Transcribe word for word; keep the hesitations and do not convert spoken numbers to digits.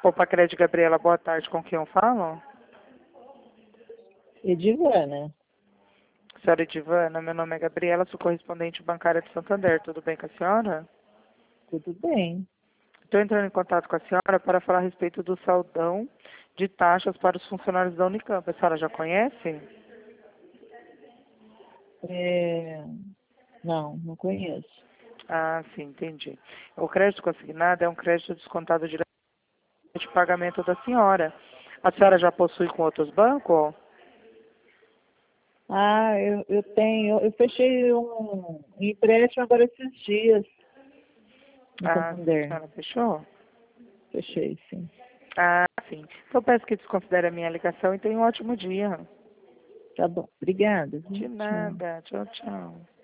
Opa, Crédito Gabriela, boa tarde. Com quem eu falo? Edivana. Senhora Edivana, meu nome é Gabriela, sou correspondente bancária de Santander. Tudo bem com a senhora? Tudo bem. Estou entrando em contato com a senhora para falar a respeito do saldão de taxas para os funcionários da Unicamp. A senhora já conhece? É... Não, não conheço. Ah, sim, entendi. O crédito consignado é um crédito descontado diretamente de pagamento da senhora. A senhora já possui com outros bancos? Ah, eu, eu tenho. Eu fechei um empréstimo agora esses dias no Ah, sim, a Santander. senhora fechou? Fechei, sim. Ah, sim. Então peço que desconsidere a minha ligação e tenha um ótimo dia. Tá bom. Obrigada. De Viu? Tchau. nada. Tchau, tchau.